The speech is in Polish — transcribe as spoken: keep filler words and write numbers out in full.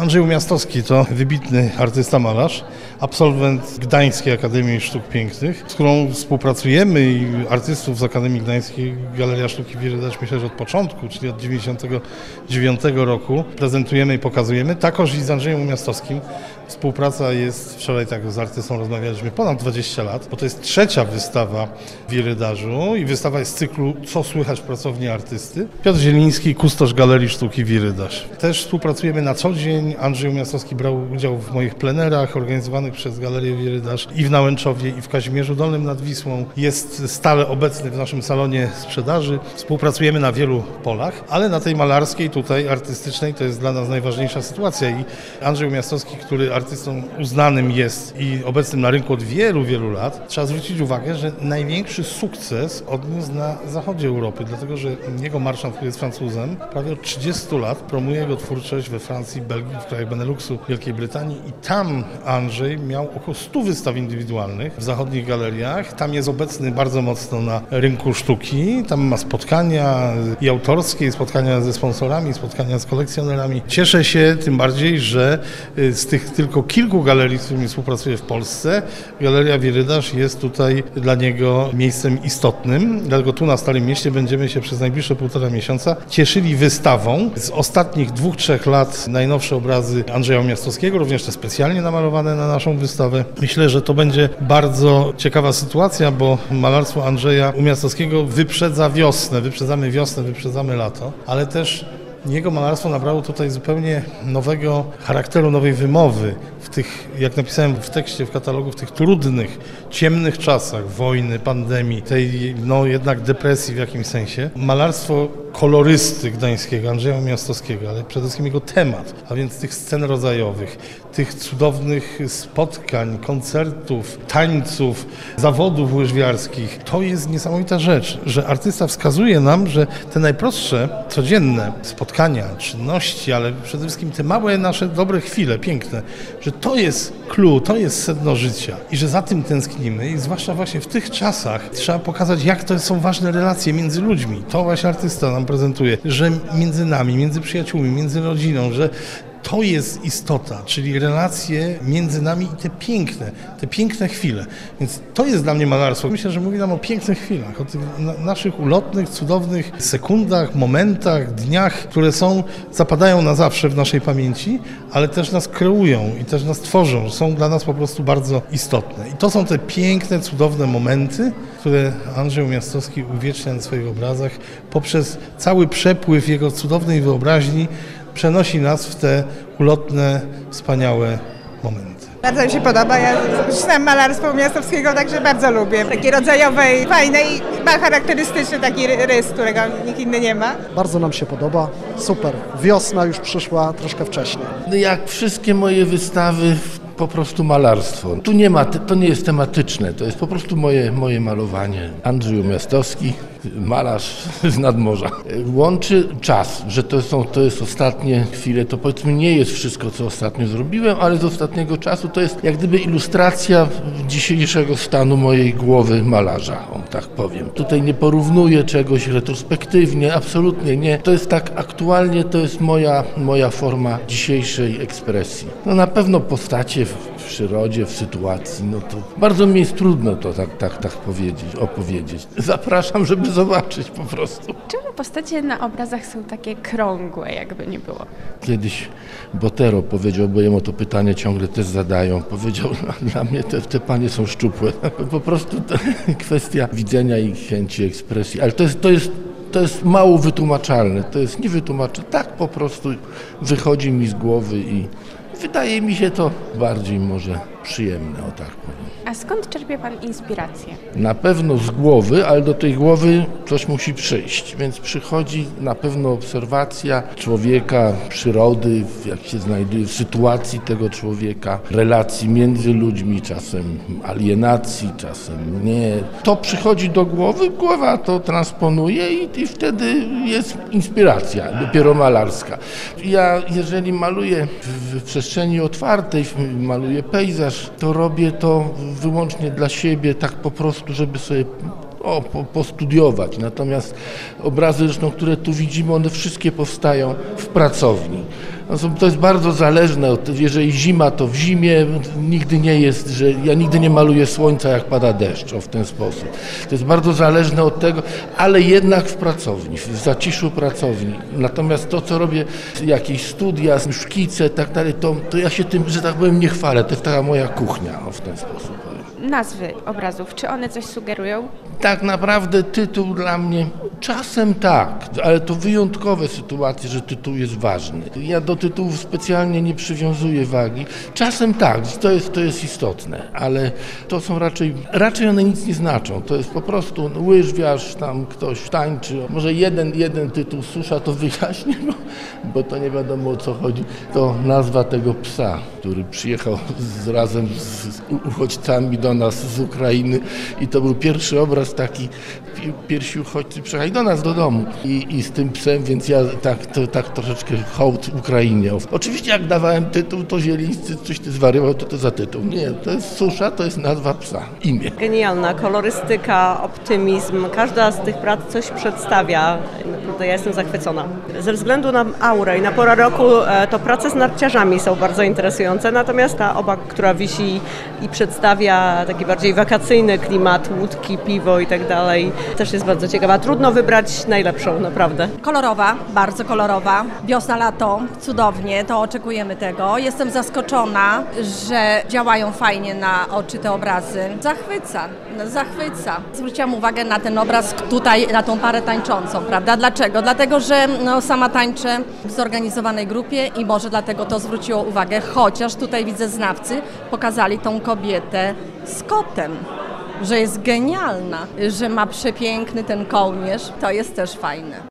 Andrzej Umiastowski to wybitny artysta malarz, absolwent Gdańskiej Akademii Sztuk Pięknych, z którą współpracujemy i artystów z Akademii Gdańskiej Galeria Sztuki Wiry-Dasz myślę, że od początku, czyli od dziewięćdziesiątego dziewiątego roku prezentujemy i pokazujemy. Takoż i z Andrzejem Umiastowskim współpraca jest, wczoraj tak z artystą rozmawialiśmy, ponad dwadzieścia lat, bo to jest trzecia wystawa Wiry-Daszu i wystawa jest z cyklu Co słychać w pracowni artysty. Piotr Zieliński, kustosz Galerii Sztuki Wiry-Dasz. Też współpracujemy na co dzień. Andrzej Umiastowski brał udział w moich plenerach organizowanych przez Galerię Wiry-Dasz i w Nałęczowie, i w Kazimierzu Dolnym nad Wisłą. Jest stale obecny w naszym salonie sprzedaży. Współpracujemy na wielu polach, ale na tej malarskiej, tutaj artystycznej, to jest dla nas najważniejsza sytuacja i Andrzej Umiastowski, który artystą uznanym jest i obecnym na rynku od wielu, wielu lat, trzeba zwrócić uwagę, że największy sukces odniósł na zachodzie Europy, dlatego że jego marszant, który jest Francuzem, prawie od trzydziestu lat promuje jego twórczość we Francji, Belgii, w krajach Beneluxu, Wielkiej Brytanii i tam Andrzej miał około stu wystaw indywidualnych w zachodnich galeriach. Tam jest obecny bardzo mocno na rynku sztuki, tam ma spotkania i autorskie, i spotkania ze sponsorami, spotkania z kolekcjonerami. Cieszę się tym bardziej, że z tych tylko kilku galerii, z którymi współpracuję w Polsce, Galeria Wiry-Dasz jest tutaj dla niego miejscem istotnym. Dlatego tu na Starym Mieście będziemy się przez najbliższe półtora miesiąca cieszyli wystawą. Z ostatnich dwóch, trzech lat najnowsze obrazy Andrzeja Umiastowskiego, również te specjalnie namalowane na naszą wystawę. Myślę, że to będzie bardzo ciekawa sytuacja, bo malarstwo Andrzeja Umiastowskiego wyprzedza wiosnę, wyprzedzamy wiosnę, wyprzedzamy lato, ale też jego malarstwo nabrało tutaj zupełnie nowego charakteru, nowej wymowy w tych, jak napisałem w tekście, w katalogu, w tych trudnych, ciemnych czasach wojny, pandemii, tej no jednak depresji w jakimś sensie. Malarstwo kolorysty gdańskiego, Andrzeja Umiastowskiego, ale przede wszystkim jego temat, a więc tych scen rodzajowych, tych cudownych spotkań, koncertów, tańców, zawodów łyżwiarskich. To jest niesamowita rzecz, że artysta wskazuje nam, że te najprostsze, codzienne spotkania, czynności, ale przede wszystkim te małe nasze dobre chwile, piękne, że to jest clue, to jest sedno życia i że za tym tęsknimy i zwłaszcza właśnie w tych czasach trzeba pokazać, jak to są ważne relacje między ludźmi. To właśnie artysta nam prezentuje, że między nami, między przyjaciółmi, między rodziną, że to jest istota, czyli relacje między nami i te piękne, te piękne chwile. Więc to jest dla mnie malarstwo. Myślę, że mówi nam o pięknych chwilach, o tych na, naszych ulotnych, cudownych sekundach, momentach, dniach, które są, zapadają na zawsze w naszej pamięci, ale też nas kreują i też nas tworzą, są dla nas po prostu bardzo istotne. I to są te piękne, cudowne momenty, które Andrzej Umiastowski uwiecznia na swoich obrazach poprzez cały przepływ jego cudownej wyobraźni, przenosi nas w te ulotne, wspaniałe momenty. Bardzo mi się podoba. Ja znam malarstwo Umiastowskiego, także bardzo lubię. Takie rodzajowe i fajne i ma charakterystyczny taki rys, którego nikt inny nie ma. Bardzo nam się podoba. Super. Wiosna już przyszła troszkę wcześniej. Jak wszystkie moje wystawy, po prostu malarstwo. Tu nie ma, to nie jest tematyczne, to jest po prostu moje, moje malowanie. Andrzej Umiastowski, malarz z nadmorza. Łączy czas, że to są, to jest ostatnie chwile, to powiedzmy nie jest wszystko, co ostatnio zrobiłem, ale z ostatniego czasu to jest jak gdyby ilustracja dzisiejszego stanu mojej głowy malarza, o, tak powiem. Tutaj nie porównuję czegoś retrospektywnie, absolutnie nie. To jest tak aktualnie, to jest moja, moja forma dzisiejszej ekspresji. No na pewno postacie w przyrodzie, w sytuacji, no to bardzo mi jest trudno to tak, tak, tak powiedzieć, opowiedzieć. Zapraszam, żeby zobaczyć po prostu. Czemu postacie na obrazach są takie krągłe, jakby nie było? Kiedyś Botero powiedział, bo jemu to pytanie ciągle też zadają, powiedział, dla mnie te, te panie są szczupłe. Po prostu to kwestia widzenia i chęci ekspresji, ale to jest, to jest To jest mało wytłumaczalne, to jest niewytłumaczalne. Tak po prostu wychodzi mi z głowy i wydaje mi się to bardziej może przyjemne, o tak powiem. A skąd czerpie Pan inspirację? Na pewno z głowy, ale do tej głowy coś musi przyjść, więc przychodzi na pewno obserwacja człowieka, przyrody, jak się znajduje w sytuacji tego człowieka, relacji między ludźmi, czasem alienacji, czasem nie. To przychodzi do głowy, głowa to transponuje i, i wtedy jest inspiracja, dopiero malarska. Ja jeżeli maluję w, w przestrzeni otwartej, maluję pejzaż, to robię to wyłącznie dla siebie, tak po prostu, żeby sobie o, po, postudiować. Natomiast obrazy zresztą, które tu widzimy, one wszystkie powstają w pracowni. No są- To jest bardzo zależne od, jeżeli zima, to w zimie, nigdy nie jest, że ja nigdy nie maluję słońca, jak pada deszcz, o w ten sposób. To jest bardzo zależne od tego, ale jednak w pracowni, w zaciszu pracowni. Natomiast to, co robię, jakieś studia, szkice, tak dalej, to, to ja się tym, że tak powiem, nie chwalę. To jest taka moja kuchnia, o w ten sposób powiem. Nazwy obrazów, czy one coś sugerują? Tak naprawdę tytuł dla mnie czasem tak, ale to wyjątkowe sytuacje, że tytuł jest ważny. Ja do tytułów specjalnie nie przywiązuję wagi. Czasem tak, to jest, to jest istotne, ale to są raczej, raczej one nic nie znaczą. To jest po prostu łyżwiarz, tam ktoś tańczy. Może jeden, jeden tytuł susza to wyjaśnię, bo, bo to nie wiadomo o co chodzi. To nazwa tego psa, który przyjechał z, razem z uchodźcami do nas z Ukrainy i to był pierwszy obraz taki, pierwsi uchodźcy przyjechali do nas do domu i, i z tym psem, więc ja tak, to, tak troszeczkę hołd Ukrainie. Oczywiście jak dawałem tytuł, to Zielińscy, coś ty zwariował, to to za tytuł. Nie, to jest susza, to jest nazwa psa, imię. Genialna kolorystyka, optymizm, każda z tych prac coś przedstawia. Naprawdę ja jestem zachwycona. Ze względu na aurę i na porę roku e, to prace z narciarzami są bardzo interesujące, natomiast ta oba, która wisi i przedstawia taki bardziej wakacyjny klimat, łódki, piwo i tak dalej, też jest bardzo ciekawa. Trudno wybrać najlepszą, naprawdę. Kolorowa, bardzo kolorowa. Wiosna, lato, cudownie, to oczekujemy tego. Jestem zaskoczona, że działają fajnie na oczy te obrazy. Zachwyca, zachwyca. Zwróciłam uwagę na ten obraz tutaj, na tą parę tańczącą, prawda? Dlaczego? Dlatego, że no, sama tańczę w zorganizowanej grupie i może dlatego to zwróciło uwagę, chociaż tutaj widzę znawcy, pokazali tą kobietę z kotem. Że jest genialna, że ma przepiękny ten kołnierz, to jest też fajne.